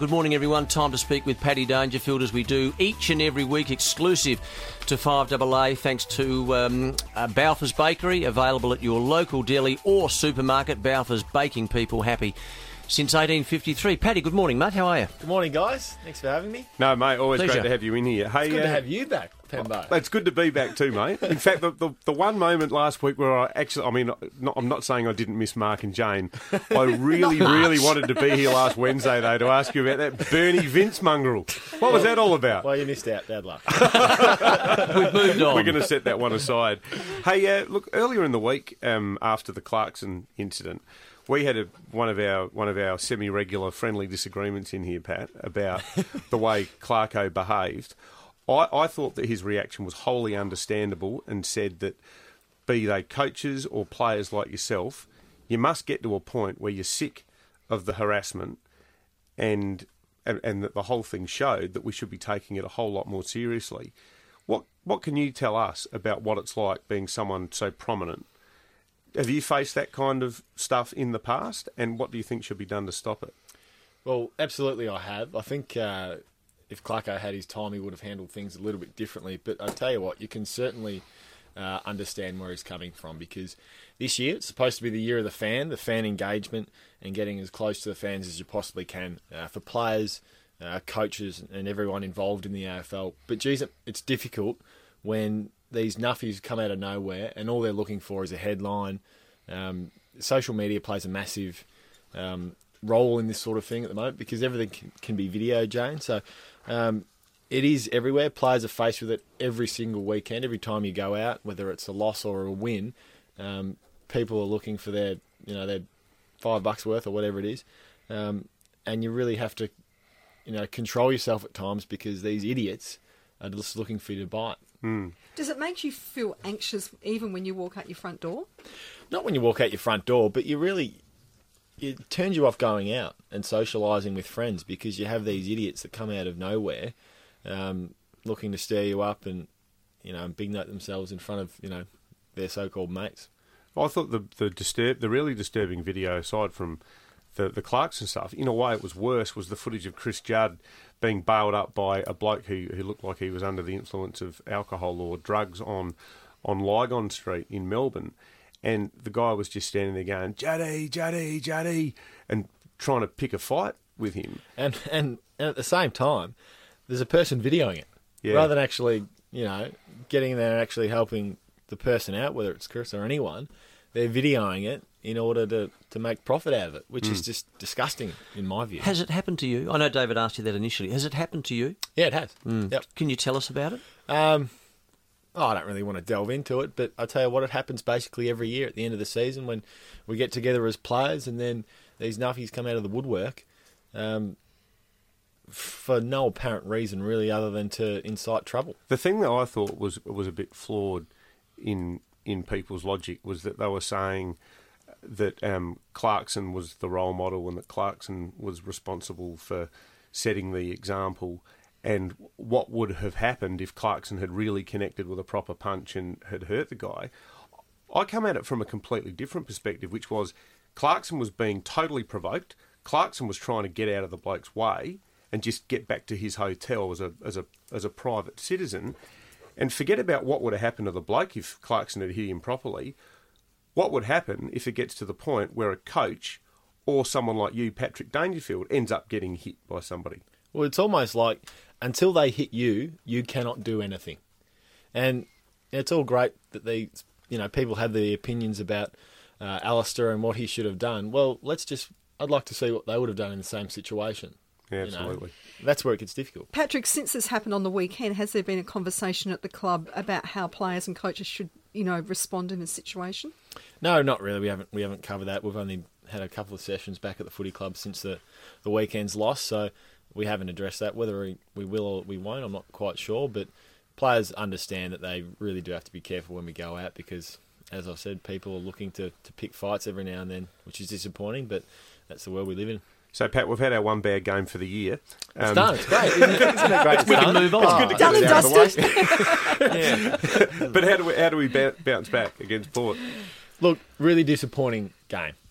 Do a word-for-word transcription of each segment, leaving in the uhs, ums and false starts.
Good morning, everyone. Time to speak with Paddy Dangerfield, as we do each and every week, exclusive to five A A, thanks to um, uh, Balfour's Bakery, available at your local deli or supermarket. Balfour's, baking people happy since eighteen fifty-three. Paddy, good morning, mate. How are you? Good morning, guys. Thanks for having me. No, mate, always Pleasure. great to have you in here. Hey, It's good uh, to have you back, Pembo. It's good to be back too, mate. In fact, the, the the one moment last week where I actually, I mean, not, I'm not saying I didn't miss Mark and Jane. I really, really wanted to be here last Wednesday, though, to ask you about that Bernie Vince mongrel. What was that all about? Well, you missed out. Bad luck. We've moved on. We're going to set that one aside. Hey, uh, look, earlier in the week, um, after the Clarkson incident, we had a, one of our one of our semi-regular friendly disagreements in here, Pat, about the way Clarko behaved. I, I thought that his reaction was wholly understandable and said that, be they coaches or players like yourself, you must get to a point where you're sick of the harassment and and, and that the whole thing showed that we should be taking it a whole lot more seriously. What what can you tell us about what it's like being someone so prominent? Have you faced that kind of stuff in the past, and what do you think should be done to stop it? Well, absolutely I have. I think uh, if Clarko had his time, he would have handled things a little bit differently. But I tell you what, you can certainly uh, understand where he's coming from, because this year it's supposed to be the year of the fan, the fan engagement, and getting as close to the fans as you possibly can uh, for players, uh, coaches, and everyone involved in the A F L. But geez, it's difficult when these nuffies come out of nowhere and all they're looking for is a headline. Um, social media plays a massive um, role in this sort of thing at the moment, because everything can, can be video, Jane. So um, it is everywhere. Players are faced with it every single weekend. Every time you go out, whether it's a loss or a win, um, people are looking for their, you know, their five bucks worth or whatever it is. Um, and you really have to, you know, control yourself at times, because these idiots are just looking for you to bite. Mm. Does it make you feel anxious even when you walk out your front door? Not when you walk out your front door, but you really, it turns you off going out and socialising with friends, because you have these idiots that come out of nowhere um, looking to stir you up and, you know, big note themselves in front of, you know, their so-called mates. I thought the the disturb the really disturbing video, aside from the the Clarkson stuff, in a way it was worse, was the footage of Chris Judd being bailed up by a bloke who, who looked like he was under the influence of alcohol or drugs on on Lygon Street in Melbourne. And the guy was just standing there going, Juddy, Juddy, Juddy, and trying to pick a fight with him. And and, and at the same time, there's a person videoing it. Yeah. Rather than actually, you know, getting there and actually helping the person out, whether it's Chris or anyone, they're videoing it in order to, to make profit out of it, which mm. is just disgusting in my view. Has it happened to you? I know David asked you that initially. Has it happened to you? Yeah, it has. Mm. Yep. Can you tell us about it? Um, oh, I don't really want to delve into it, but I tell you what, it happens basically every year at the end of the season when we get together as players, and then these nuffies come out of the woodwork um, for no apparent reason, really, other than to incite trouble. The thing that I thought was was a bit flawed in in people's logic was that they were saying that um, Clarkson was the role model and that Clarkson was responsible for setting the example, and what would have happened if Clarkson had really connected with a proper punch and had hurt the guy. I come at it from a completely different perspective, which was Clarkson was being totally provoked. Clarkson was trying to get out of the bloke's way and just get back to his hotel as a as a as a private citizen, and forget about what would have happened to the bloke if Clarkson had hit him properly. What would happen if it gets to the point where a coach or someone like you, Patrick Dangerfield, ends up getting hit by somebody? Well, it's almost like until they hit you, you cannot do anything. And it's all great that these, you know, people have their opinions about uh, Alistair and what he should have done. Well, let's just, I'd like to see what they would have done in the same situation. Yeah, you absolutely. know? That's where it gets difficult. Patrick, since this happened on the weekend, has there been a conversation at the club about how players and coaches should, you know, respond in a situation? No, not really. We haven't we haven't covered that. We've only had a couple of sessions back at the footy club since the, the weekend's loss, so we haven't addressed that. Whether we, we will or we won't, I'm not quite sure, but players understand that they really do have to be careful when we go out, because, as I've said, people are looking to, to pick fights every now and then, which is disappointing, but that's the world we live in. So, Pat, we've had our one bad game for the year. It's Um, done. It's great. Isn't it, isn't it great? It's We can done? move on. It's good to Done get and it out of the dusted. way. Yeah. But how do we how do we ba- bounce back against Port? Look, really disappointing game.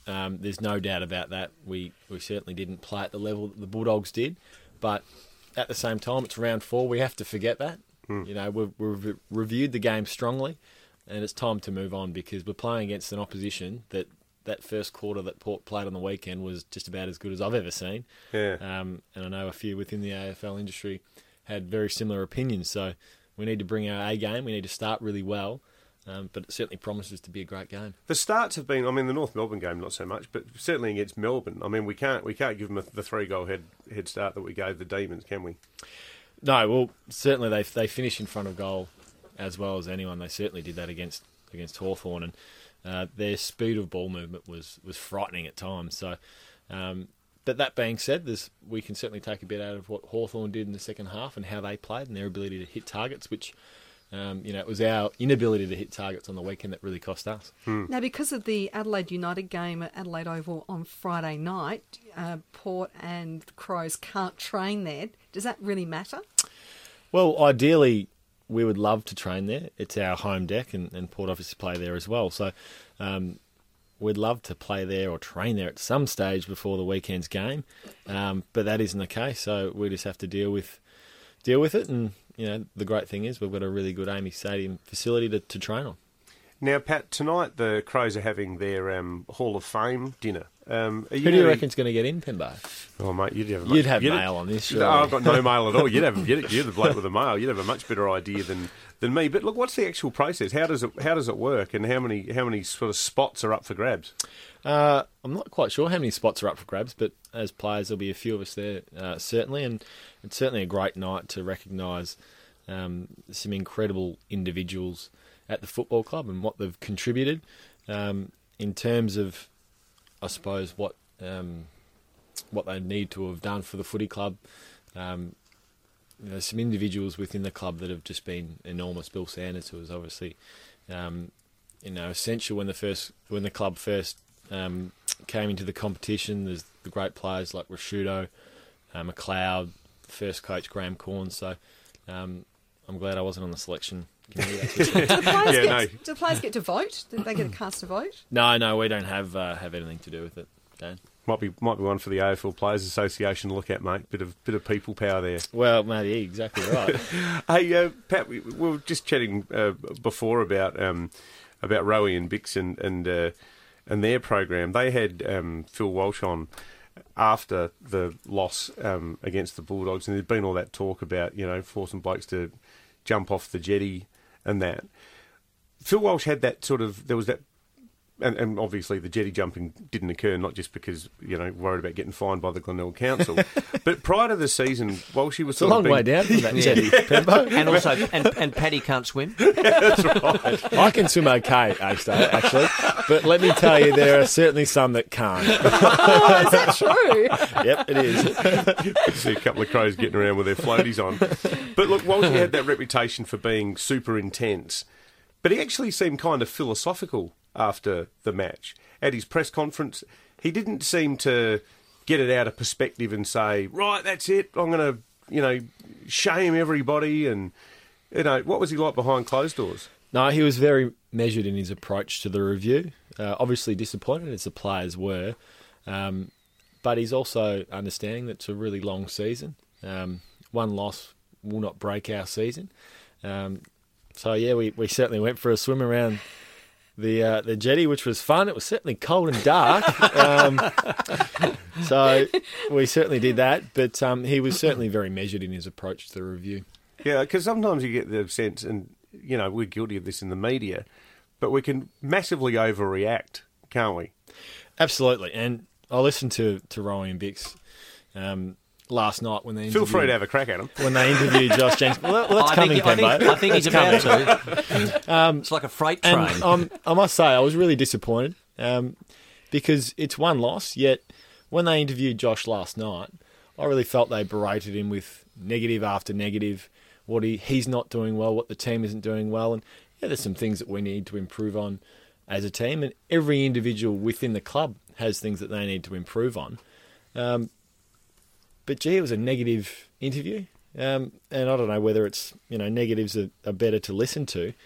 Um, there's no doubt about that. We we certainly didn't play at the level that the Bulldogs did, but at the same time, it's round four. We have to forget that. Mm. You know, we've, we've reviewed the game strongly, and it's time to move on because we're playing against an opposition that that first quarter that Port played on the weekend was just about as good as I've ever seen. Yeah. Um, and I know a few within the A F L industry had very similar opinions. So we need to bring our A game. We need to start really well. Um, but it certainly promises to be a great game. The starts have been, I mean, the North Melbourne game not so much, but certainly against Melbourne. I mean, we can't we can't give them a, the three goal head head start that we gave the Demons, can we? No, well, certainly they they finish in front of goal as well as anyone. They certainly did that against against Hawthorn, and uh, their speed of ball movement was was frightening at times. So, um, but that being said, there's, we can certainly take a bit out of what Hawthorn did in the second half and how they played and their ability to hit targets, which. Um, you know, it was our inability to hit targets on the weekend that really cost us. Hmm. Now, because of the Adelaide United game at Adelaide Oval on Friday night, uh, Port and Crows can't train there. Does that really matter? Well, ideally, we would love to train there. It's our home deck, and, and Port obviously play there as well. So um, we'd love to play there or train there at some stage before the weekend's game, um, but that isn't the case. So we just have to deal with deal with it, and you know, the great thing is we've got a really good A A M I Stadium facility to, to train on. Now, Pat, tonight the Crows are having their um, Hall of Fame dinner. Um, Who do you reckon's going to get in, Pembo? Oh, mate, you'd have, you'd have you'd mail have, on this, surely. No, I've got no mail at all. You'd have, you'd, you're the bloke with the mail. You'd have a much better idea than, than me. But look, what's the actual process? How does it how does it work, and how many how many sort of spots are up for grabs? Uh, I'm not quite sure how many spots are up for grabs, but as players, there'll be a few of us there, uh, certainly, and it's certainly a great night to recognise um, some incredible individuals at the football club and what they've contributed um, in terms of, I suppose, what um, what they need to have done for the footy club. Um, there's some individuals within the club that have just been enormous. Bill Sanders, who was obviously um, you know essential when the first when the club first um, came into the competition. There's the great players like Rashudo, uh, McLeod, first coach Graham Corn. So um, I'm glad I wasn't on the selection committee. do, the players Yeah, get, no. do the players get to vote? Do they get a cast to vote? No, no, we don't have uh, have anything to do with it, Dan. Might be might be one for the A F L Players Association to look at, mate. Bit of bit of people power there. Well, maybe exactly right. Hey, uh, Pat, we, we were just chatting uh, before about um, about Rowie and Bix and and, uh, and their program. They had um, Phil Walsh on after the loss um, against the Bulldogs, and there'd been all that talk about, you know, forcing blokes to jump off the jetty and that. Phil Walsh had that sort of, there was that, and, and obviously the jetty jumping didn't occur, not just because, you know, worried about getting fined by the Glenelg Council, but prior to the season, Walshy was It's a sort long of being, way down from that jetty, Pembo. And also, and, and Paddy can't swim. That's right. I can swim okay, actually, but let me tell you, there are certainly some that can't. Oh, is that true? Yep, it is. See a couple of crows getting around with their floaties on. But look, Walshy had that reputation for being super intense, but he actually seemed kind of philosophical after the match. At his press conference, he didn't seem to get it out of perspective and say, right, that's it, I'm going to, you know, shame everybody. And, you know, what was he like behind closed doors? No, he was very measured in his approach to the review. Uh, obviously disappointed, as the players were. Um, but he's also understanding that it's a really long season. Um, one loss will not break our season. Um, so, yeah, we, we certainly went for a swim around the uh, the jetty, which was fun. It was certainly cold and dark. um, so we certainly did that. But um, he was certainly very measured in his approach to the review. Yeah, because sometimes you get the sense, and, you know, we're guilty of this in the media, but we can massively overreact, can't we? Absolutely. And I listened to, to Rowie and Bix um, last night when they Feel interviewed... free to have a crack at him. When they interviewed Josh James. Well, well, that's I coming, think, I, Pembo. think, I think he's That's about coming. to. Um, It's like a freight train. And um, I must say, I was really disappointed um, because it's one loss, yet when they interviewed Josh last night, I really felt they berated him with negative after negative, what he, he's not doing well, what the team isn't doing well. And yeah, there's some things that we need to improve on as a team, and every individual within the club has things that they need to improve on. Um, but gee, it was a negative interview, um, and I don't know whether it's, you know, negatives are, are better to listen to,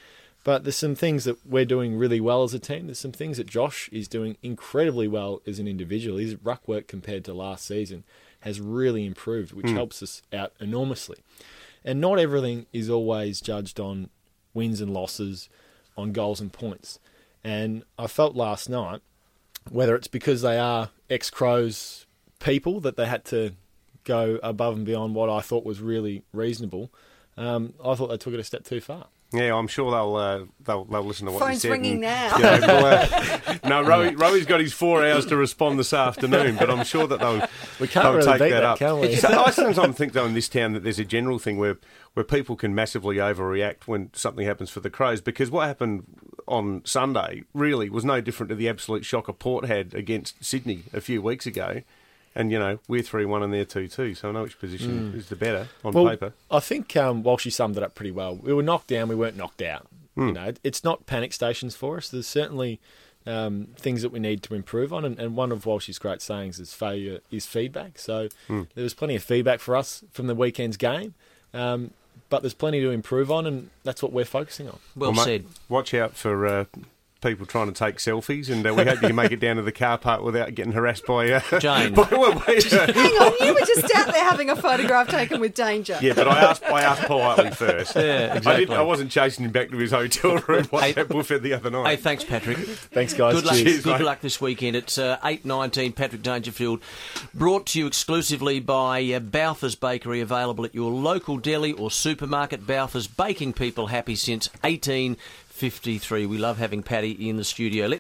But there's some things that we're doing really well as a team. There's some things that Josh is doing incredibly well as an individual. His ruck work compared to last season has really improved, which mm. helps us out enormously. And not everything is always judged on wins and losses, on goals and points. And I felt last night, whether it's because they are ex-Crows people, that they had to go above and beyond what I thought was really reasonable, um, I thought they took it a step too far. Yeah, I'm sure they'll uh, they'll, they'll listen to what Phone's you said. ringing and, now. You know, they'll, uh, no, Rowie, Rowie's got his four hours to respond this afternoon, but I'm sure that they'll, we can't they'll really take beat that, that up. can we? So I sometimes think, though, in this town that there's a general thing where, where people can massively overreact when something happens for the Crows, because what happened on Sunday really was no different to the absolute shocker Port had against Sydney a few weeks ago. And, you know, we're three one and they're two two, so I know which position mm. is the better on well, paper. I think um, Walshy summed it up pretty well. We were knocked down, we weren't knocked out. Mm. You know, it's not panic stations for us. There's certainly um, things that we need to improve on, and, and one of Walshy's great sayings is failure is feedback. So mm. there was plenty of feedback for us from the weekend's game, um, but there's plenty to improve on, and that's what we're focusing on. Well, well said. Mate, watch out for... Uh, people trying to take selfies, and uh, we hope you can make it down to the car park without getting harassed by uh, Jane. By, well, wait, uh, Hang on, you were just out there having a photograph taken with danger. Yeah, but I asked, I asked politely first. Yeah, exactly. I, didn't, I wasn't chasing him back to his hotel room like that buffet the other night. Hey, thanks, Patrick. Thanks, guys. Good luck, Cheers, good mate. luck this weekend. It's uh, eight nineteen Patrick Dangerfield, brought to you exclusively by uh, Balfour's Bakery, available at your local deli or supermarket. Balfour's, baking people happy since eighteen fifty-three. We love having Paddy in the studio.